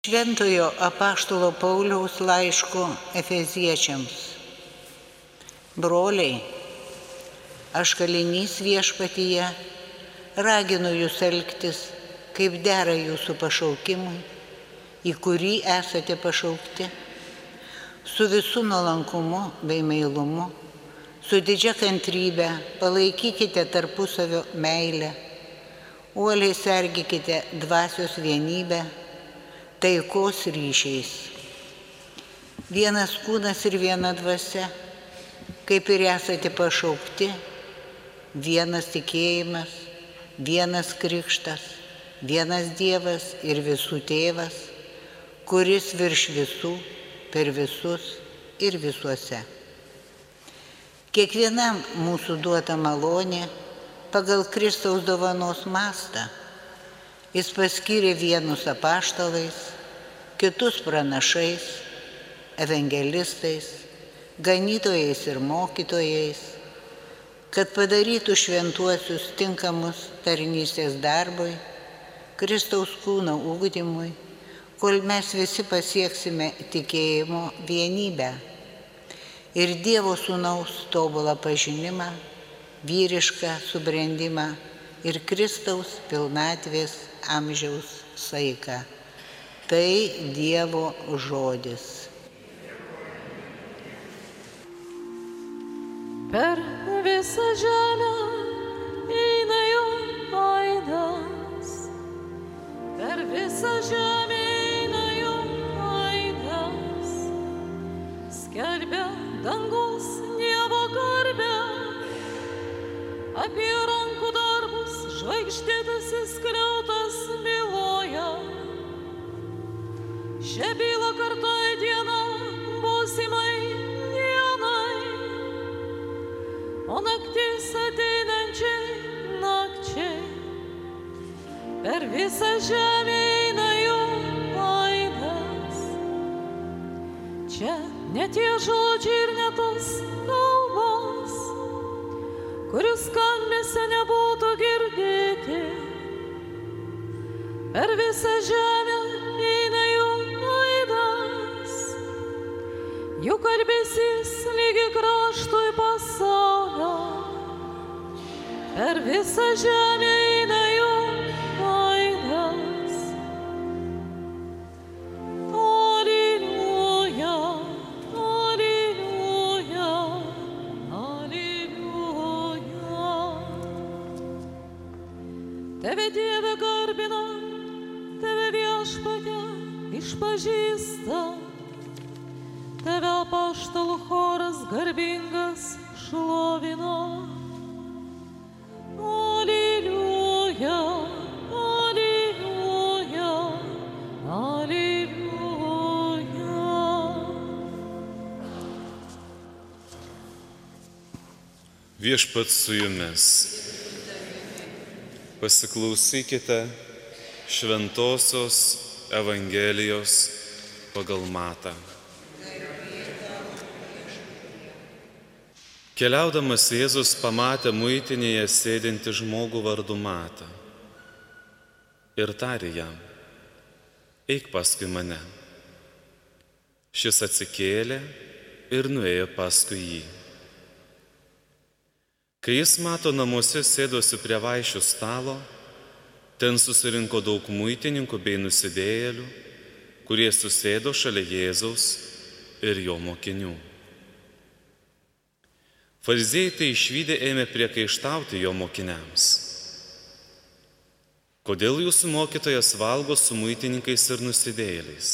Šventojo apaštalo Pauliaus laiško Efeziečiams. Broliai, aš kalinys viešpatyje, raginu jūs elgtis, kaip dera jūsų pašaukimui, į kurį esate pašaukti, su visų nuolankumu bei meilumu, su didžia kantrybe palaikykite tarpusavio meilę, uoliai sergikite dvasios vienybę, taikos ryšiais. Vienas kūnas ir viena dvasia, kaip ir esate pašaukti, vienas tikėjimas, vienas krikštas, vienas Dievas ir visų tėvas, kuris virš visų, per visus ir visuose. Kiekvienam mūsų duota malonė pagal Kristaus dovanos mastą. Jis paskyrė vienus apaštalais, kitus pranašais, evangelistais, ganytojais ir mokytojais, kad padarytų šventuosius tinkamus tarnystės darbui, Kristaus kūno ugdymui, kol mes visi pasieksime tikėjimo vienybę ir Dievo Sūnaus tobulą pažinimą, vyrišką subrendimą ir Kristaus pilnatvės amžiaus saiką. Tai Dievo žodis. Per visą žemę eina jo aidas, per visą žemę eina jo aidas, skelbia dangaus Dievo garbę, apie rankų darbus žvaigždėtas įskliautas byloja. Šią bylą kartoja diena būsimai dienai, o naktis ateinančiai nakčiai. Per visą žemę eina jų aidas. Čia ne tie žodžiai ir ne tos kalbos, kurių skambesio nebūtų girdėti. Per visą žemę eina jų aidas, jų kalbesys lygi kraštui pasaulio. Per visą žemę eina jų aidas. Aleliuja, aleliuja, aleliuja. Tave Dieve garbina, Tave Viešpatie išpažįsta, Tave apaštalų choras garbingas šlovina. Aleliuja, aleliuja, aleliuja. Viešpats su jumis. Pasiklausykite Šventosios Evangelijos pagal Matą. Keliaudamas Jėzus pamatė muitinėje sėdintį žmogų vardu Matą ir tarė jam: eik paskui mane. Šis atsikėlė ir nuėjo paskui jį. Kai jis Mato namuose sėdosi prie vaišių stalo, ten susirinko daug muitininkų bei nusidėjėlių, kurie susėdo šalia Jėzaus ir jo mokinių. Fariziejai tai išvydę ėmė priekaištauti jo mokiniams: kodėl jūsų mokytojas valgo su muitininkais ir nusidėjėliais?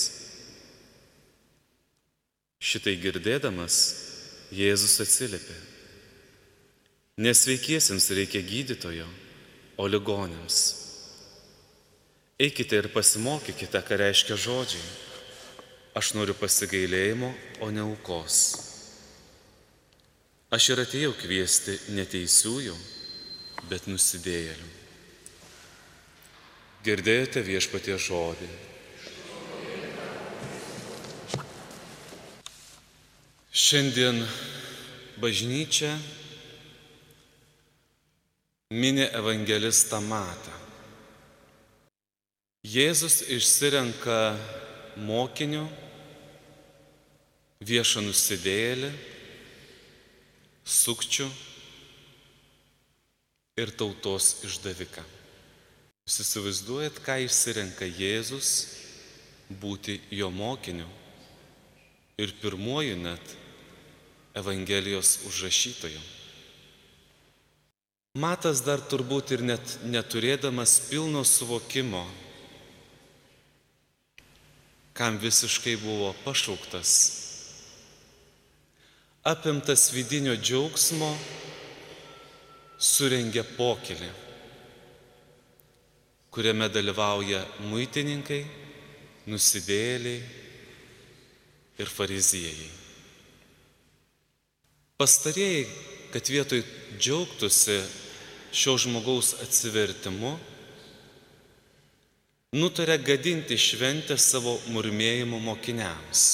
Šitai girdėdamas, Jėzus atsiliepė: nesveikiesiems reikia gydytojo, o ligoniams. Eikite ir pasimokykite, ką reiškia žodžiai: aš noriu pasigailėjimo, o ne aukos. Aš ir atėjau kviesti ne teisiųjų, bet nusidėjėlių. Girdėjote Viešpaties žodį. Šiandien bažnyčia mini evangelistą Matą. Jėzus išsirenka mokiniu, viešą nusidėjėlį, sukčių ir tautos išdaviką. Jūs įsivaizduojat, ką išsirenka Jėzus būti jo mokiniu ir pirmuoju net Evangelijos užrašytoju. Matas dar turbūt ir net neturėdamas pilno suvokimo, kam visiškai buvo pašauktas, apimtas vidinio džiaugsmo, surengė pokylį, kuriame dalyvauja muitininkai, nusidėjėliai ir fariziejai. Pastarieji, kad vietoj džiaugtųsi šio žmogaus atsivertimu, nutarė gadinti šventę savo murmėjimo mokiniams.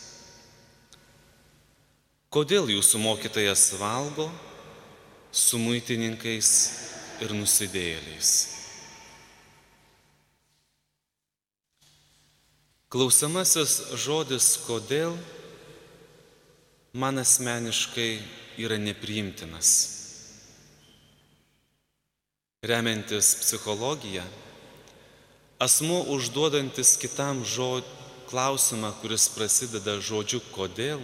Kodėl jūsų mokytojas valgo su muitininkais ir nusidėjėliais? Klausiamasis žodis kodėl man asmeniškai yra nepriimtinas. Remiantis psichologiją, asmuo užduodantis kitam klausimą, kuris prasideda žodžiu kodėl,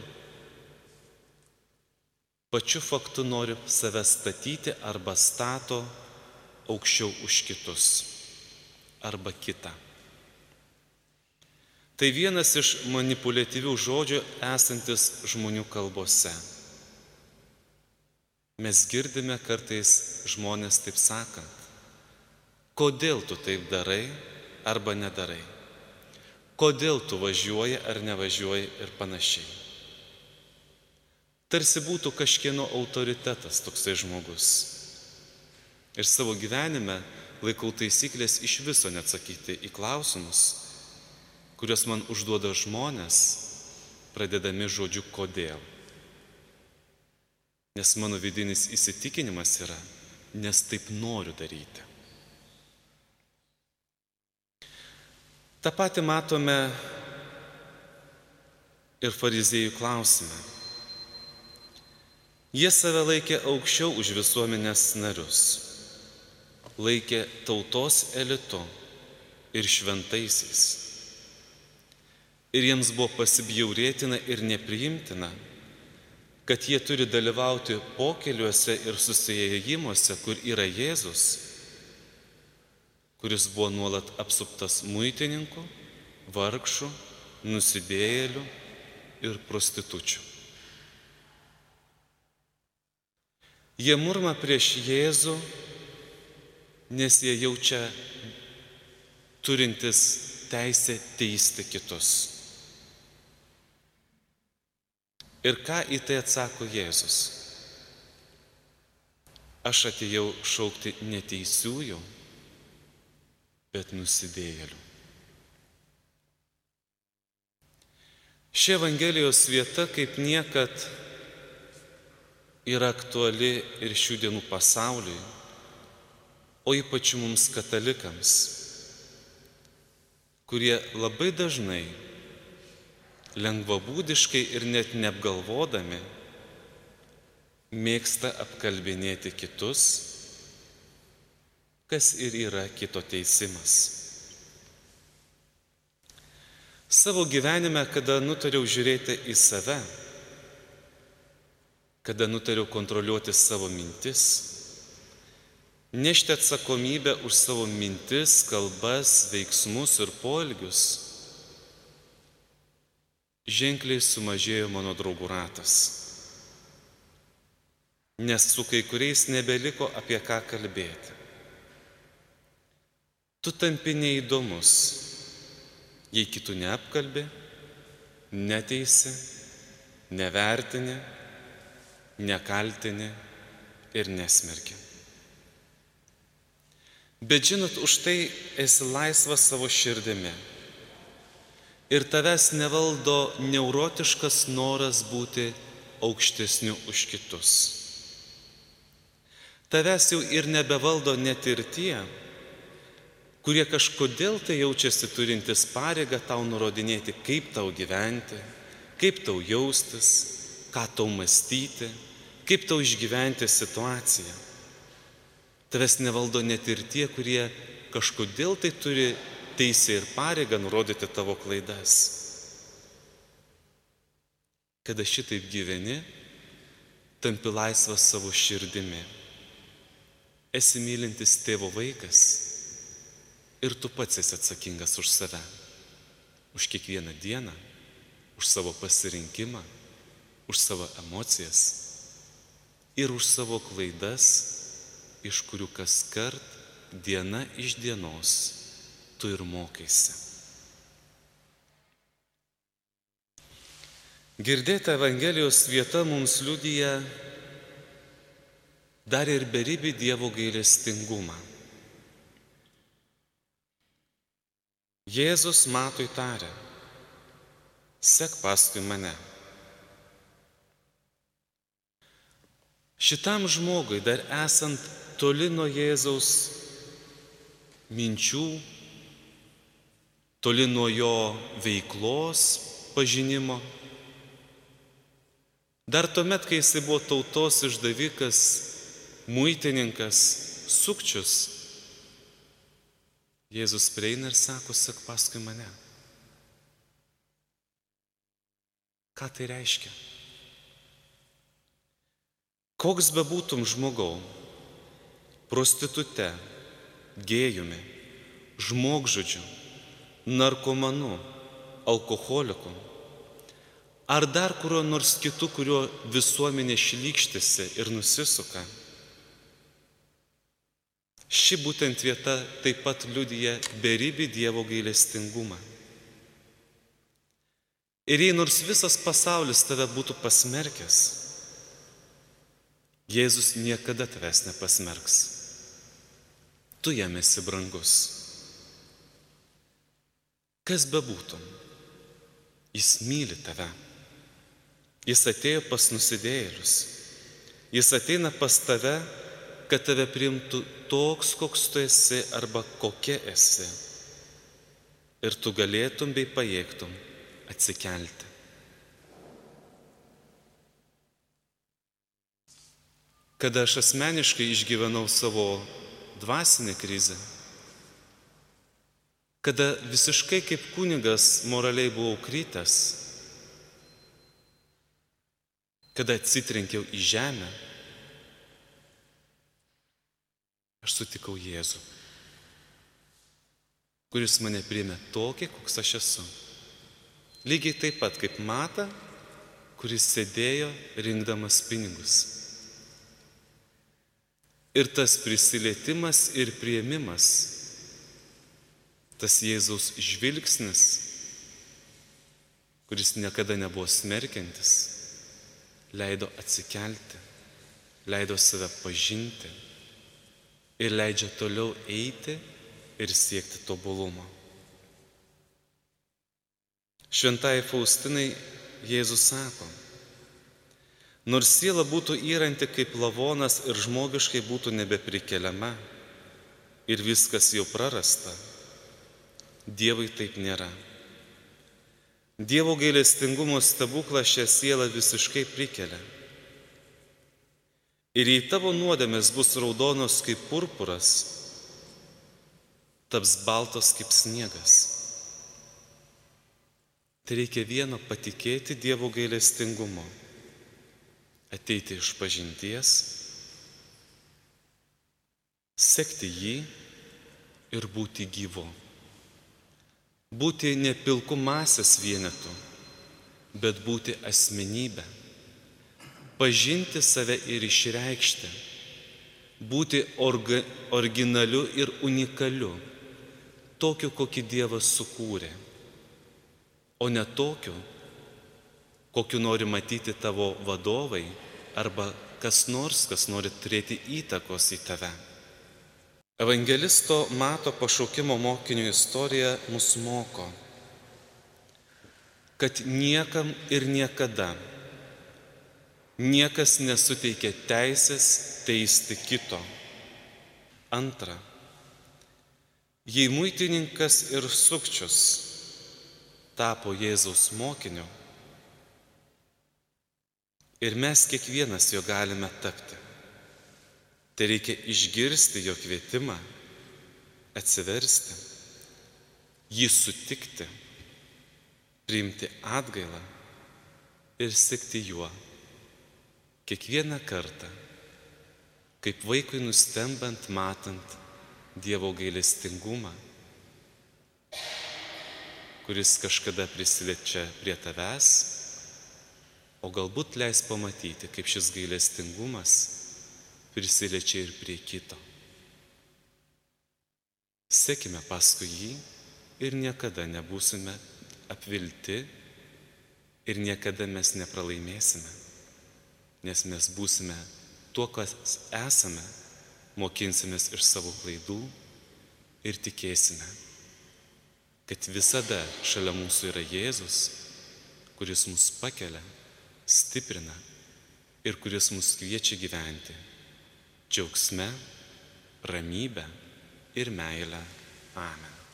pačiu faktu nori save statyti arba stato aukščiau už kitus arba kitą. Tai vienas iš manipuliatyvių žodžių esantis žmonių kalbose. Mes girdime kartais žmonės taip sakant, kodėl tu taip darai arba nedarai, kodėl tu važiuoji ar nevažiuoji ir panašiai. Tarsi būtų kažkieno autoritetas toksai žmogus. Ir savo gyvenime laikau taisyklės iš viso neatsakyti į klausimus, kuriuos man užduoda žmonės, pradedami žodžiu kodėl. Nes mano vidinis įsitikinimas yra, nes taip noriu daryti. Ta pati matome ir fariziejų klausime. Jie save laikė aukščiau už visuomenės narius, laikė tautos elitu ir šventaisiais. Ir jiems buvo pasibjaurėtina ir nepriimtina, kad jie turi dalyvauti pokyliuose ir susiėjimuose, kur yra Jėzus, kuris buvo nuolat apsuptas muitininkų, vargšų, nusidėjėlių ir prostitučių. Jie murma prieš Jėzų, nes jie jaučia turintis teisę teisti kitus. Ir ką į tai atsako Jėzus? Aš atėjau šaukti ne teisiųjų, bet nusidėjėlių. Ši Evangelijos vieta kaip niekad yra aktuali ir šių dienų pasauliui, o ypač mums katalikams, kurie labai dažnai lengvabūdiškai ir net neapgalvodami mėgsta apkalbinėti kitus, kas ir yra kito teisimas. Savo gyvenime, kada nutariau žiūrėti į save, kada nutariau kontroliuoti savo mintis, nešti atsakomybę už savo mintis, kalbas, veiksmus ir poelgius, ženkliai sumažėjo mano draugų ratas, nes su kai kuriais nebeliko apie ką kalbėti. Tu tampi neįdomus, jei kitų neapkalbi, neteisi, nevertini, nekaltini ir nesmerki. Bet žinot, už tai esi laisvas savo širdimi. Ir tavęs nevaldo neurotiškas noras būti aukštesniu už kitus. Tavęs jau ir nebevaldo net ir tie, kurie kažkodėl tai jaučiasi turintis pareigą tau nurodinėti, kaip tau gyventi, kaip tau jaustis, ką tau mąstyti, kaip tau išgyventi situaciją. Tavęs nevaldo net ir tie, kurie kažkodėl tai turi teisę ir pareigą nurodyti tavo klaidas. Kada šitaip gyveni, tampi laisvas savo širdimi. Esi mylintis tėvo vaikas ir tu pats esi atsakingas už save, už kiekvieną dieną, už savo pasirinkimą, už savo emocijas ir už savo klaidas, iš kurių kaskart diena iš dienos tu ir mokaisi. Girdėta Evangelijos vieta mums liudija dar ir beribį Dievo gailestingumą. Jėzus Matui tarė: sek paskui mane. Šitam žmogui, dar esant toli nuo Jėzaus minčių, toli nuo jo veiklos pažinimo, dar tuomet, kai jisai buvo tautos išdavikas, muitininkas, sukčius, Jėzus prieina ir sako: sek paskui mane. Ką tai reiškia? Koks bebūtum žmogau, prostitute, gėjumi, žmogžudžiu, narkomanu, alkoholiku, ar dar kuriuo nors kitu, kuriuo visuomenė šlykštisi ir nusisuka. Ši būtent vieta taip pat liudija beribį Dievo gailestingumą. Ir jei nors visas pasaulis tave būtų pasmerkęs, Jėzus niekada tavęs nepasmerks. Tu jam esi brangus. Kas bebūtum, jis myli tave. Jis atėjo pas nusidėjėlius. Jis ateina pas tave, kad tave priimtų toks, koks tu esi arba kokia esi. Ir tu galėtum bei pajėgtum atsikelti. Kada aš asmeniškai išgyvenau savo dvasinę krizę, kada visiškai kaip kunigas moraliai buvau kritęs, kada atsitrenkiau į žemę, aš sutikau Jėzų, kuris mane priėmė tokį, koks aš esu. Lygiai taip pat kaip Mata, kuris sėdėjo rinkdamas pinigus. Ir tas prisilietimas ir priėmimas, tas Jėzaus žvilgsnis, kuris niekada nebuvo smerkiantis, leido atsikelti, leido save pažinti ir leidžia toliau eiti ir siekti tobulumo. Šventai Faustinai Jėzus sako: nors siela būtų yranti kaip lavonas ir žmogiškai būtų nebeprikeliama ir viskas jau prarasta, Dievui taip nėra. Dievo gailestingumo stebuklas šią sielą visiškai prikelia. Ir jei tavo nuodėmės bus raudonos kaip purpuras, taps baltos kaip sniegas. Tai reikia vieno — patikėti Dievo gailestingumu, ateiti iš pažinties, sekti jį ir būti gyvu. Būti ne pilkų masės vienetu, bet būti asmenybė. Pažinti save ir išreikšti. Būti originaliu ir unikaliu, tokiu, kokį Dievas sukūrė, o ne tokiu, kokiu nori matyti tavo vadovai arba kas nori turėti įtakos į tave. Evangelisto Mato pašaukimo mokinių istorija mus moko, kad niekam ir niekada niekas nesuteikia teisės teisti kito. Antra, Jei muitininkas ir sukčius tapo Jėzaus mokiniu, ir mes kiekvienas jo galime tapti, tai reikia išgirsti jo kvietimą, atsiversti, jį sutikti, priimti atgailą ir sekti juo kiekvieną kartą, kaip vaikui nustembant matant Dievo gailestingumą, kuris kažkada prisiliečia prie tavęs, o galbūt leis pamatyti, kaip šis gailestingumas prisiliečia ir prie kito. Sekime paskui jį ir niekada nebūsime apvilti ir niekada mes nepralaimėsime, nes mes būsime tuo, kas esame, mokinsimės iš savo klaidų ir tikėsime, kad visada šalia mūsų yra Jėzus, kuris mus pakelia, stiprina ir kuris mus kviečia gyventi džiaugsme, ramybe ir meile. Amen.